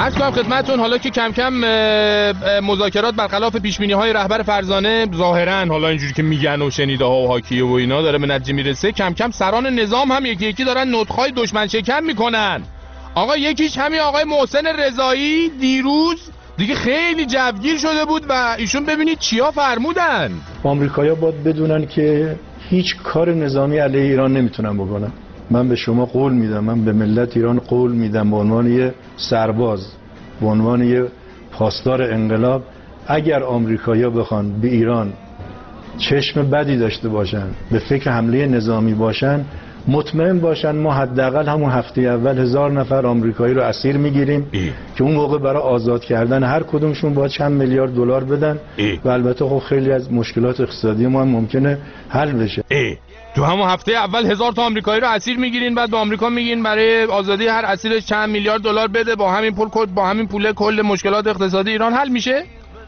عرض کنم خدمتتون حالا که کم کم مذاکرات برخلاف پیش‌بینی‌های رهبر فرزانه ظاهراً حالا اینجوری که میگن و شنیده‌ها و حاکیه و اینا داره به نتیجه میرسه، کم کم سران نظام هم یکی یکی دارن نطق‌های دشمن شکن میکنن. آقا یکیش همین آقای محسن رضایی دیروز دیگه خیلی جوگیر شده بود و ایشون ببینید چیا فرمودن. آمریکایی‌ها باید بدونن که هیچ کار نظامی علیه ایران نمیتونن بکنن. من به شما قول میدم، من به ملت ایران قول میدم به عنوان یه سرباز، به عنوان یه پاسدار انقلاب، اگر آمریکایی‌ها بخوان به ایران چشم بدی داشته باشن، به فکر حمله نظامی باشن، مطمئن باشن ما حداقل همون هفته اول 1000 نفر آمریکایی رو اسیر میگیریم که اون موقع برای آزاد کردن هر کدومشون باید چند میلیارد دلار بدن و البته خب خیلی از مشکلات اقتصادی ما هم ممکنه حل بشه. تو همون هفته اول 1000 تا آمریکایی رو اسیر میگیرین، بعد به آمریکا میگین برای آزادی هر اسیرش چند میلیارد دلار بده، با همین پول کل مشکلات اقتصادی ایران حل میشه؟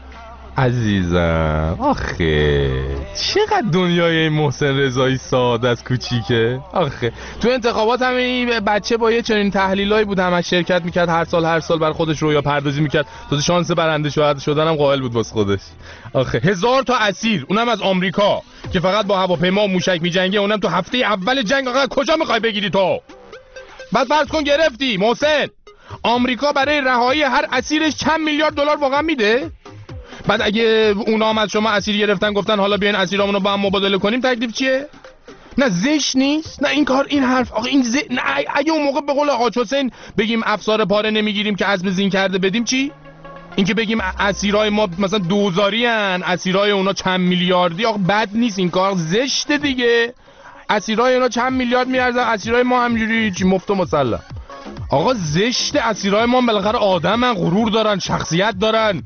عزیزم آخه چقدر دنیای محسن رضایی ساده از کوچیکه. آخه تو انتخابات هم این بچه با یه چنین تحلیلایی بود، همش شرکت میکرد، هر سال بر خودش رویا پردازی میکرد، تو شانس برنده شدن هم قائل بود واسه خودش. آخه 1000 تا اسیر، اونم از آمریکا که فقط با هواپیما و موشک میجنگه، اونم تو هفته اول جنگ. آقا کجا میخوای بگیری تو؟ بعد فرض کن گرفتی محسن، آمریکا برای رهایی هر اسیرش چند میلیارد دلار واقعا میده؟ بعد اگه اونا هم از شما اسیر گرفتن گفتن حالا بیاین اسیرامونو با هم مبادله کنیم، تکلیف چیه؟ نه زشت نیست؟ نه این کار، این حرف آخه این نه اگه اون موقع به قول حاج حسین بگیم افسار پاره نمیگیریم که عزم زین کرده بدیم، چی؟ این که بگیم اسیرای ما مثلا دوزاری ان، اسیرای اونا چند میلیاردی، آخه بد نیست، این کار زشته دیگه. اسیرای اونا چند میلیارد میارزن، اسیرای ما همجوری چی مفت و مسلم. آقا زشته، اسیرای ما بالاخره آدمن، غرور دارن، شخصیت دارن.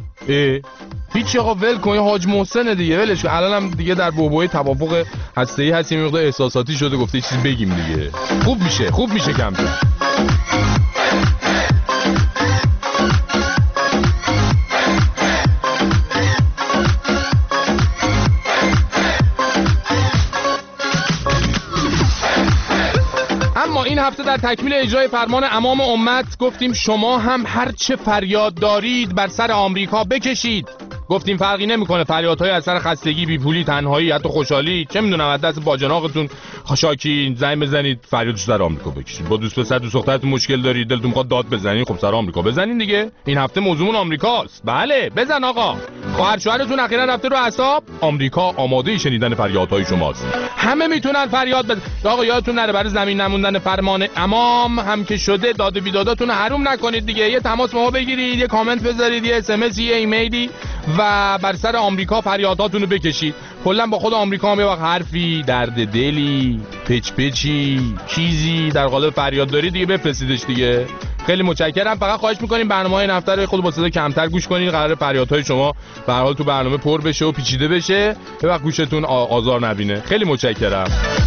هیچ آقا ول کن، حاج محسن دیگه ولش کن. الان هم دیگه در بحبوحه توافق هسته‌ای هست، یه مقدار احساساتی شده، گفته چیزی بگیم دیگه. خوب میشه کم کم. اما این هفته در تکمیل اجرای فرمان امام امت گفتیم شما هم هر چه فریاد دارید بر سر آمریکا بکشید. گفتیم فرقی نمیکنه فریادهای از سر خستگی، بیپولی، تنهایی، حتی خوشحالی، چه میدونم از دست باجناقتون خاشاکی زنگ بزنید فریادش سر آمریکا بکشید. با دوست پسر دوست دخترتون مشکل دارید، دلتون میخواد داد بزنید، خب سر آمریکا بزنین دیگه. این هفته موضوعمون آمریکاست. بله بزن آقا. خواهر شوهرتون اخیراً رفته رو اعصاب، آمریکا آماده شنیدن فریادهای شماست. همه میتونن فریاد بزنن. آقا یادتون نره برای زمین نموندن فرمان امام هم که شده داد و بیداداتون حروم نکنید دیگه. یه تماس با ما بگیرید، یه کامنت بذارید، یه اس ام اس، یه ایمیلی و بر سر آمریکا فریاداتون رو بکشید. کلا با خود آمریکا هم یه وقت حرفی، درد دلی، پچی چیزی در قالب فریاد دارید دیگه بفرستیدش دیگه. خیلی متشکرم. فقط خواهش می‌کنیم برنامه‌های این هفته رو خود با صدا کمتر گوش کنید. قراره فریادهای شما به هر حال تو برنامه پر بشه و پیچیده بشه، یه وقت گوشتون آزار نبینه. خیلی متشکرم.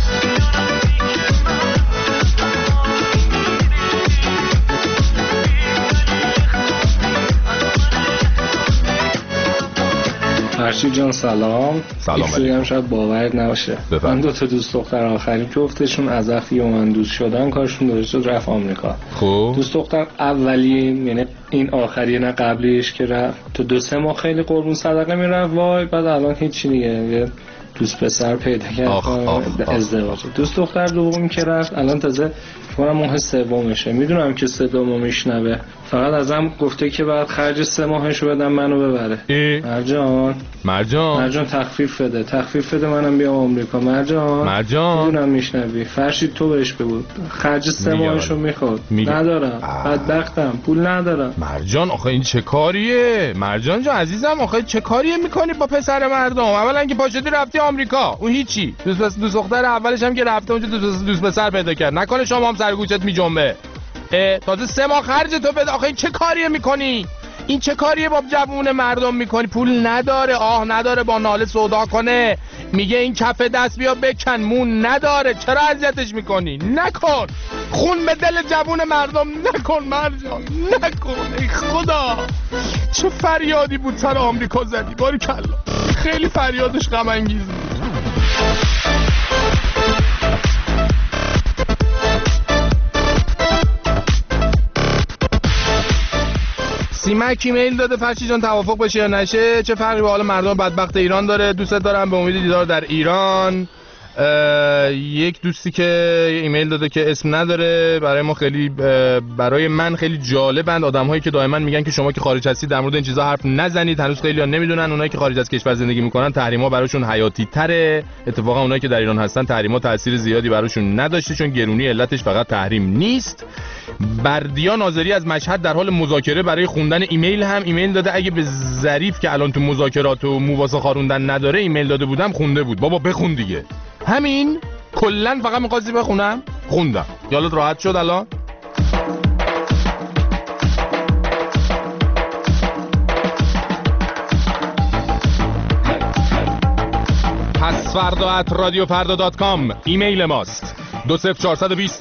فرشید جان سلام. سلام علیکم. شاید باورت نباشه، من 2 تا دوست دختر آخری جفتشون از وقتی من دوست شدن کارشون درست شد، رفت آمریکا. خب دوست دختر اولی، یعنی این آخری نه قبلیش که رفت، تو 2-3 ماه خیلی قربون صدقه میرفت وای، بعد الان هیچی دیگه، دوست پسر پیدا کرد، ازدواج. دوست دختر دومی که رفت الان تازه فکر ماه سومشه. میدونم که صدامو میشنوه، فقط ازم گفته که بعد خرج 3 ماهشو بدم منو ببره. مرجان تخفیف بده منم بیام آمریکا. مرجان میدونم میشنوی. فرشید تو بهش بگو خرج 3 ماهشو میخواد. ندارم، بدبختم، پول ندارم. مرجان آخه این چه کاریه؟ مرجان جان عزیزم آخه چه کاریه میکنی با پسر مردم؟ اولا که پاشدی رفتی آمریکا، اون هیچی. دوست دختر اولش هم که رفته اونجا دوست پسر پیدا کرد، نکنه شما هم سرگوشت میجنبه. تازه 3 ماه خرج تو بده. آخه این چه کاریه میکنی؟ این چه کاریه با جوون مردم میکنی؟ پول نداره، نداره با ناله سودا کنه، میگه این کف دست بیا بکن، مون نداره، چرا اذیتش میکنی؟ نکن، خون به دل جوون مردم نکن مرجان، نکن. ای خدا چه فریادی بود سر آمریکا زدی، باریکلا. خیلی فریادش غم انگیز بود. سیمک ایمیل داده فرشی جان توافق بشه یا نشه، چه فرقی با حال مردم بدبخت ایران داره؟ دوست دارم، به امید دیدار در ایران. یک دوستی که ایمیل داده که اسم نداره، برای ما خیلی برای من خیلی جالبند آدم‌هایی که دائما میگن که شما که خارج هستید در مورد این چیزا حرف نزنید. هنوز خیلی‌ها نمیدونن اونایی که خارج از کشور زندگی میکنن تحریم‌ها براشون حیاتی تره. اتفاقا اونایی که در ایران هستن تحریم‌ها تاثیر زیادی براشون نداشته، چون گرونی علتش فقط تحریم نیست. بردیا ناظری از مشهد در حال مذاکره برای خوندن ایمیل هم ایمیل داده. اگه به ظریف که الان تو مذاکرات و مواسا خاروندن نداره ایمیل داده بودم خونده بود. بابا بخون دیگه. همین کلن فقط می‌خواستی بخونم، خوندم. یالت راحت شد الان؟ pasfarda@radiofarda.com ایمیل ماست. 20420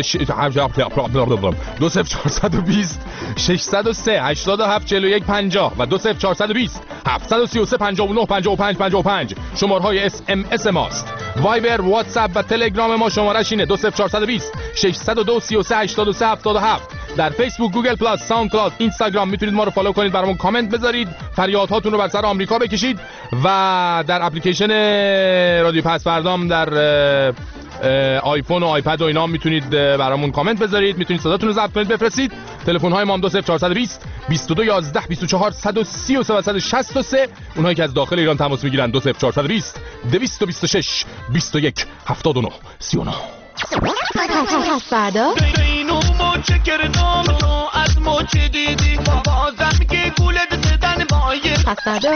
603 87 41 50 و 20420 733 59 55 55 شماره‌های اس ام اس ماست. وایبر، واتساپ و تلگرام ما شمارش اینه 20420 602 33 83 77. در فیسبوک، گوگل پلاس، ساوند کلاود، اینستاگرام میتونید ما رو فالو کنید، برامون کامنت بذارید، فریادهاتون رو بر سر آمریکا بکشید و در اپلیکیشن رادیو پس فردام در آیفون و آیپد و اینا میتونید برامون کامنت بذارید، میتونید صداتون رو ضبط کنید بفرستید. تلفن های ما هم 20420 22 11 24 133 و 163. اونهایی که از داخل ایران تماس میگیرن 20420 226 21 79 39. پس فردا اینو موچه کردم تو از موچه دیدی بازم که گولت زدن مایه. پس فردا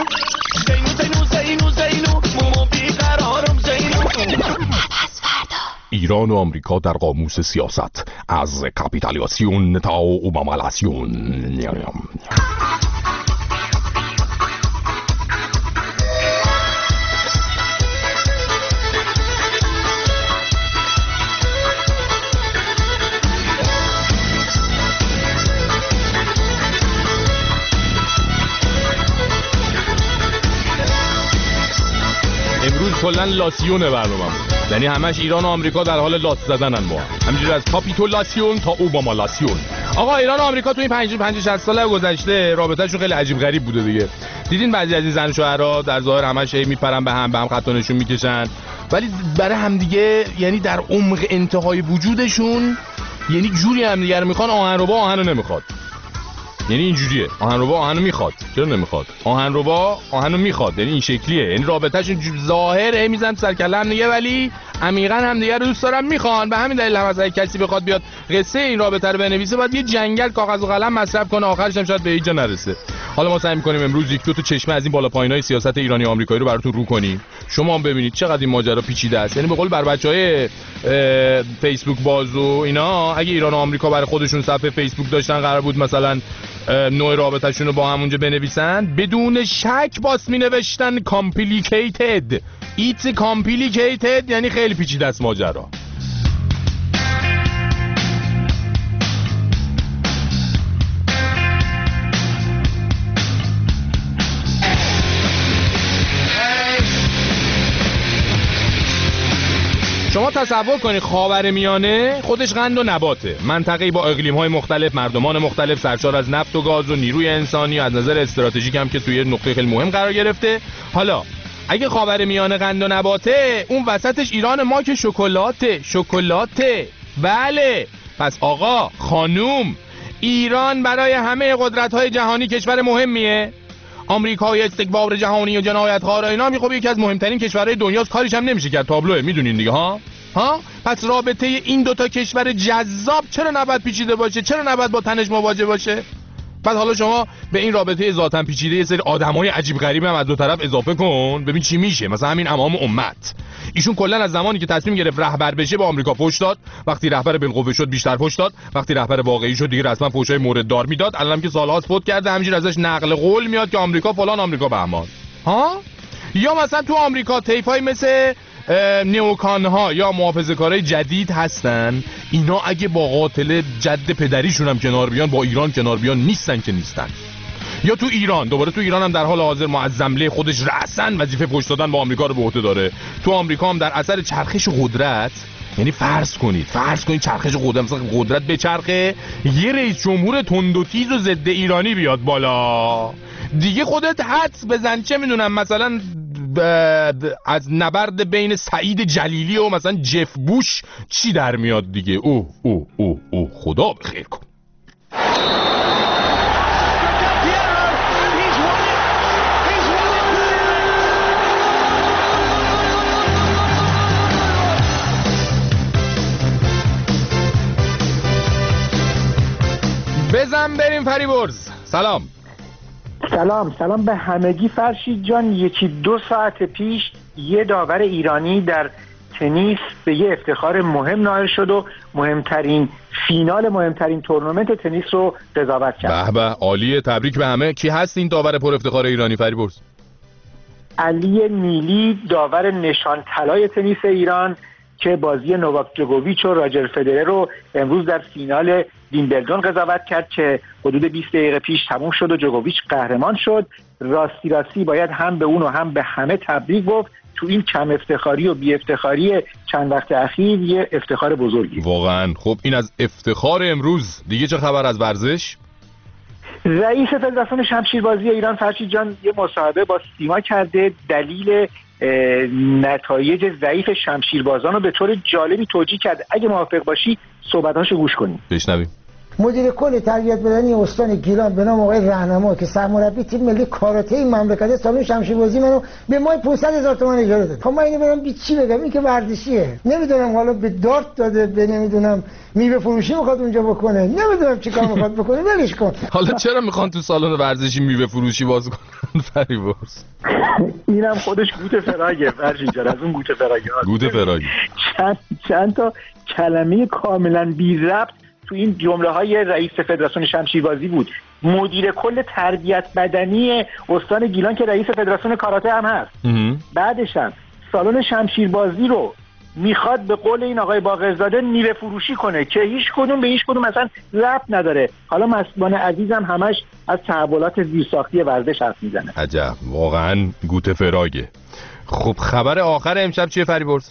زینو مومو بیقرارم زینو. پس فردا ایران و آمریکا در قاموس سیاست از کاپیتالیسیون تا اوبامالاسیون. امروز کلن لاسیونه برنامه‌مون، یعنی همش ایران و آمریکا در حال لاس زدنن با هم، همینجوری از کاپیتولاسیون تا اوبامالاسیون. آقا ایران و آمریکا تو این 50-60 سال گذشته رابطه‌شون خیلی عجیب غریب بوده دیگه. دیدین بعضی از این زن و شوهرها در ظاهر همش میپرن به هم خط و نشون میکشن، ولی برای هم دیگه یعنی در عمق انتهای وجودشون یعنی جوری هم دیگه رو میخوان. آهنربا آهنو نمیخواد، یعنی اینجوریه. آهنربا آهنو میخواد، چرا نمیخواد؟ آهنربا آهنو میخواد، یعنی این شکلیه. یعنی رابطه‌شون ظاهره میزنن سر کله هم دیگه، ولی عمیقاً هم دیگه رو دوست دارن میخوان. به همین دلیل هم اگه کسی بخواد بیاد قصه این رابطه رو بنویسه باید یه جنگل کاغذ و قلم مصرف کنه، آخرش هم شاید به هیچ جا نرسه. حالا ما سعی می‌کنیم امروز یک دو تا چشمه از این بالا پایینای سیاست ایرانی و آمریکایی رو براتون رو کنیم. شما هم ببینید چقدر این ماجرا پیچیده است. یعنی به قول بر بچهای فیسبوک باز و اینا، اگه ایران و آمریکا برای خودشون صفحه فیسبوک داشتن قرار بود مثلا نوع رابطه‌شون رو با هم اونجا بنویسن، بدون شک باس می‌نوشتن complicated. It's complicated یعنی خیلی پیچیده است ماجرا. شما تصور کنید خاورمیانه خودش قند و نباته، منطقه‌ای با اقلیم‌های مختلف، مردمان مختلف، سرشار از نفت و گاز و نیروی انسانی، از نظر استراتژیک هم که توی نقطه خیلی مهم قرار گرفته. حالا اگه خاورمیانه قند و نباته، اون وسطش ایران ما که شکلاته. بله، پس آقا خانوم، ایران برای همه قدرت‌های جهانی کشور مهمیه. آمریکای استکبار جهانی و جنایت‌خوار اینا خب یکی از مهمترین کشورهای دنیاست، کاریش هم نمیشه کرد، تابلوه، میدونین دیگه ها؟ پس رابطه این دوتا کشور جذاب چرا نباید پیچیده باشه؟ چرا نباید با تنش مواجه باشه؟ بعد حالا شما به این رابطه ذاتاً پیچیده یه سری آدمای عجیب غریب هم از دو طرف اضافه کن، ببین چی میشه. مثلا همین امام امت، ایشون کلا از زمانی که تصمیم گرفت رهبر بشه با آمریکا فوش داد، وقتی رهبر بالقوه شد بیشتر فوش داد، وقتی رهبر واقعی شد دیگه رسما فوشای مورد دار میداد. الانم که سالهاست فوت کرده، همینجوری ازش نقل قول میاد که آمریکا فلان، آمریکا بهمان. یا مثلا تو آمریکا طیفای مثل نیوکان ها یا محافظه‌کارای جدید هستن، اینا اگه با قاتل جد پدریشون هم کنار بیان، با ایران کنار بیان، نیستن که نیستن. یا تو ایران، دوباره تو ایران هم در حال حاضر معظمله خودش رأساً وظیفه پشت دادن با آمریکا رو به عهده داره. تو آمریکا هم در اثر چرخش قدرت یعنی فرض کنید چرخش قدرت به چرخه، یه رئیس جمهور تند و تیز و ضد ایرانی بیاد بالا دیگه، خودت حدس بزن چه میدونم مثلا از نبرد بین سعید جلیلی و مثلا جف بوش چی در میاد دیگه. او خدا بخیر کن. بزن بریم فریبرز. سلام به همگی. فرشید جان، 1-2 ساعت پیش یه داور ایرانی در تنیس به یه افتخار مهم نائل شد و مهمترین تورنمنت تنیس رو قضاوت کرد. به عالیه، تبریک به همه. کی هست این داور پر افتخار ایرانی فریبرز؟ علی نیلی، داور نشان طلای تنیس ایران که بازی نوواک جوکوویچ و راجر فدرر رو امروز در فینال ویمبلدون قضاوت کرد که حدود 20 دقیقه پیش تموم شد و جوکوویچ قهرمان شد. راستی باید هم به اون و هم به همه تبریک گفت. تو این کم افتخاری و بی افتخاری چند وقت اخیر یه افتخار بزرگی واقعا. خب این از افتخار امروز. دیگه چه خبر از ورزش؟ رئیس فدراسیون شمشیربازی ایران فرشید جان یه مصاحبه با سیما کرده، دلیل نتایج ضعیف شمشیربازان رو به طور جالبی توجیه کرد. اگه موافق باشی صحبتاشو گوش کنیم. بشنویم. مدیر کل تربیت بدنی استان گیلان به نام آقای رهنما که سرمربی تیم ملی کاراته این مملکت، سالن شمشیربازی منو به ماه 500,000 تومان اجاره داد. خب من اینو برام چی بگم؟ این که ورزشیه. نمیدونم حالا به دارت داده، به نمیدونم میوه فروشی میخواد اونجا بکنه، نمیدونم چیکار میخواد بکنه، ولش کن. حالا چرا میخوان تو سالن ورزشی میوه فروشی باز کنن فریبرز؟ اینم خودش گوته فراگه فرشید جان، از اون گوته فراگه. چند تا کلمه کاملا بی ربط تو این جمله های رئیس فدراسیون شمشیربازی بود. مدیر کل تربیت بدنی استان گیلان که رئیس فدراسیون کاراته هم هست. بعدش هم سالن شمشیربازی رو میخواد به قول این آقای باقرزاده میوه فروشی کنه که هیچ کدوم به هیچ کدوم مثلا ربط نداره. حالا مسئولان عزیزم همش از تحولات زیرساختی ورزش حرف میزنه. عجب، واقعا گوته فراگه. خب خبر آخر امشب چیه فریبرز؟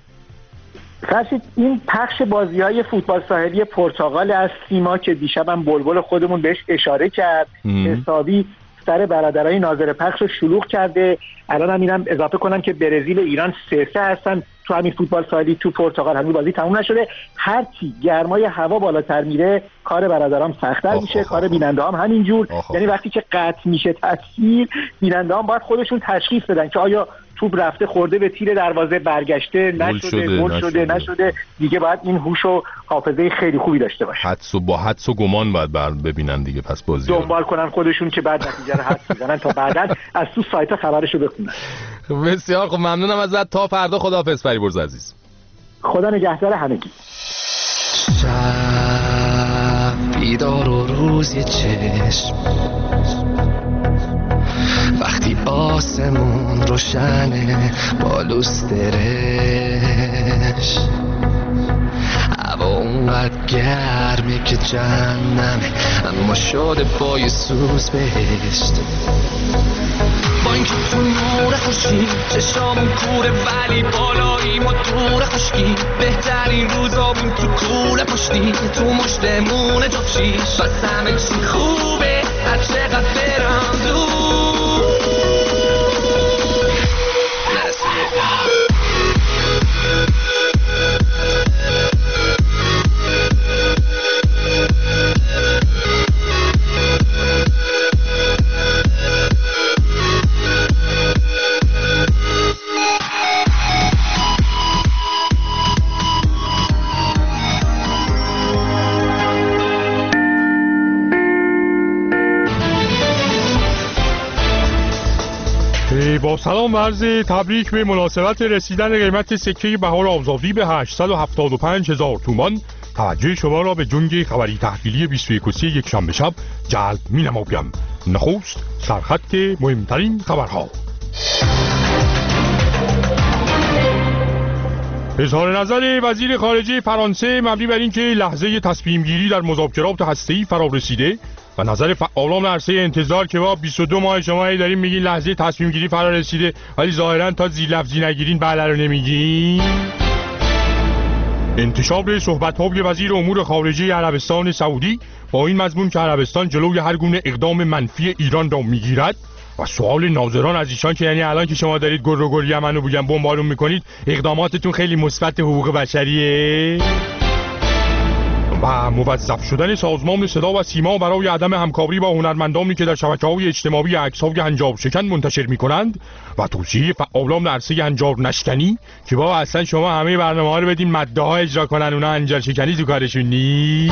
فرشید، این پخش بازی‌های فوتبال ساحلی پرتغال از سیما که دیشبم بلبل خودمون بهش اشاره کرد، حسابی سر برادرای ناظر پخش رو شلوغ کرده. الان هم اینم اضافه کنم که برزیل ایران 3-3 هستن تو همین فوتبال ساحلی تو پرتغال. همین بازی تموم نشده. هرچی گرمای هوا بالاتر میره کار برادرام سخت‌تر میشه، کار بیننده‌ها هم همینجور. یعنی وقتی که قطع میشه تصویر، بیننده‌ها هم باید خودشون تشخیص بدن که آیا توپ رفته خورده به تیر دروازه، برگشته نشده. دیگه باید این هوش و حافظه خیلی خوبی داشته باشه. با حدس و گمان باید ببینن دیگه. پس بازی دنبال کنن خودشون که بعد نتیجه رو حدس بزنن تا بعداً از تو سایت خبرشو بخونن. بسیار خب، ممنونم ازت. تا فردا خداحافظ فریبرز عزیز. خدا نگهدار همگی. شب بیدار و روز یه چشم، وقتی آسمون روشنه با لوسترش، هوا اونقدر گرمه که جهنمه اما شده با یه سوز بهشت. با اینکه تو نور خوشی چشامون کوره ولی بالاییم و دور خشکی، بهترین روزامون تو کوره پشتی تو مشتمون جفشی. بس همه چی خوبه هر چقدر برم دور. با سلام و عرض تبریک به مناسبت رسیدن قیمت سکه بهار آزادی به 875,000 تومان، توجه شما را به جنگ خبری تحلیلی 21 یک شنبه شب جلب می‌نمایم. نخست سرخط مهمترین خبرها. اظهار نظر وزیر خارجه فرانسه مبنی بر اینکه لحظه تصمیم گیری در مذاکرات هسته‌ای فرا رسیده و نظر فعالان عرصه انتظار که با 22 ماه شما داریم میگین لحظه تصمیم گیری فرا رسیده ولی ظاهرا تا زیر لفظی نگیرین بله رو نمیگین. انتشار صحبت‌های وزیر امور خارجه عربستان سعودی با این مضمون که عربستان جلوی هر گونه اقدام منفی ایران را میگیرد و سوال ناظران از ایشان که یعنی الان که شما دارید گر و گر یمن رو بگم بمبارون میکنید اقداماتتون خیلی مثبت حقوق بشریه و موظف شدن سازمان صدا و سیما برای عدم همکاری با هنرمندانی که در شبکه‌های اجتماعی عکس‌های هنجار شکن منتشر می‌کنند و توصیه فعالان در عرصه هنجار نشکنی که با اصلا شما همه برنامه‌ها رو بدین مده‌ها اجرا کنن اونا هنجار شکنی تو کارشون نیست.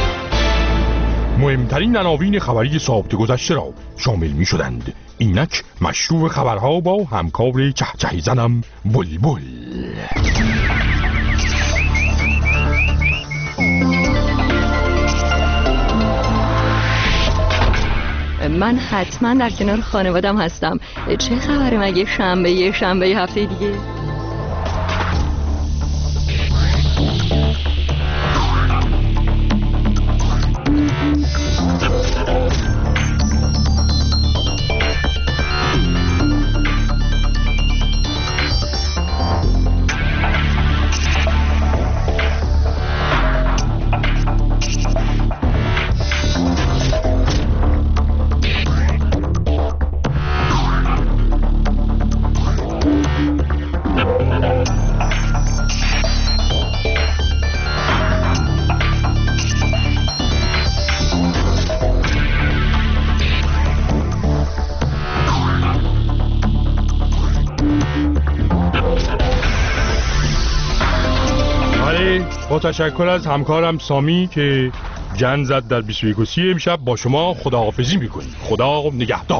مهمترین عناوین خبری ساعت گذشته را شامل می‌شدند. اینک مشروع خبرها با همکار چهچهی زنم بلبل. من حتما در کنار خانوادم هستم. چه خبره مگه شنبه هفته دیگه؟ با تشکر از همکارم سامی که جن زد در 21 امشب با شما خداحافظی میکنیم. خدا نگهدار.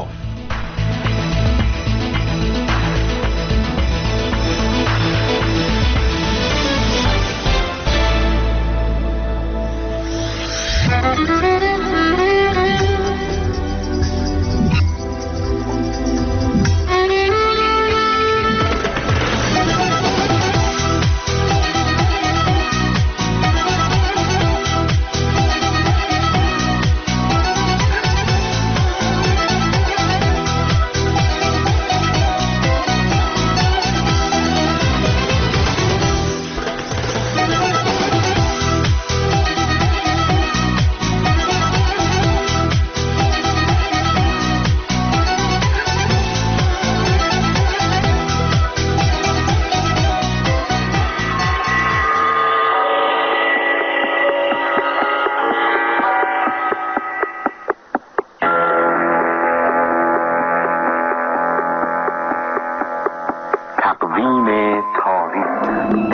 تقویم تاریخ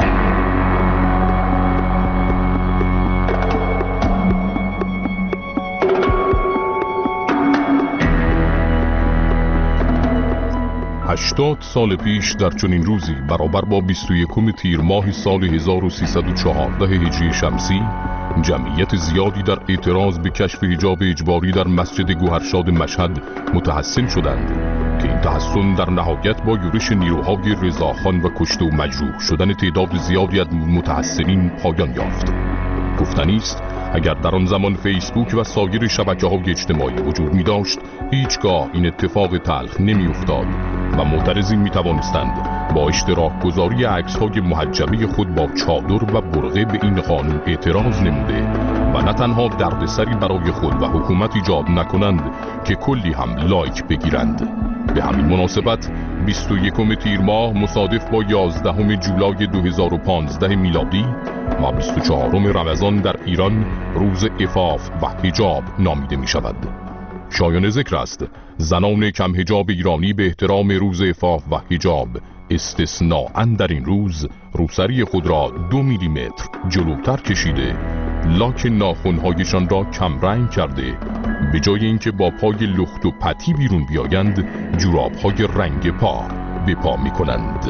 80 سال پیش در چنین روزی برابر با 21 تیر ماه سال 1314 هجری شمسی جمعیت زیادی در اعتراض به کشف حجاب اجباری در مسجد گوهرشاد مشهد متحسن شدند که این تحسن در نهایت با یورش نیروهای رضاخان و کشته و مجروح شدن تعداد زیادی از متحسنین پایان یافت. گفتنی است اگر در آن زمان فیسبوک و سایر شبکه‌های اجتماعی وجود می داشت هیچگاه این اتفاق تلخ نمی افتاد و معترضین می توانستند با اشتراک گذاری عکس‌های محجبه خود با چادر و برقه به این قانون اعتراض نموده و نه تنها دردسری برای خود و حکومت ایجاد نکنند که کلی هم لایک بگیرند. به همین مناسبت 21 تیر ماه مصادف با 11 جولای 2015 میلادی و 24 رمضان در ایران روز عفاف و حجاب نامیده می شود. شایان ذکر است زنان کم حجاب ایرانی به احترام روز عفاف و حجاب استثناءً در این روز روسری خود را 2 میلیمتر جلوتر کشیده، لاک ناخن‌هایشان را کم رنگ کرده، به جای اینکه با پای لخت و پتی بیرون بیایند جوراب‌های رنگ پا به پا می‌کنند.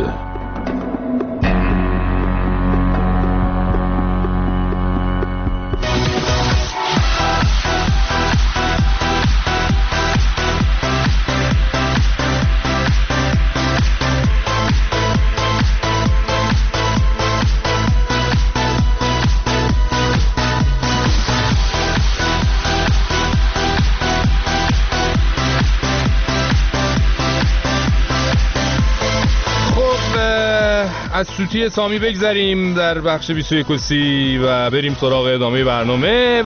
از سوتی سامی بگذریم در بخش 21 و بریم سراغ ادامه برنامه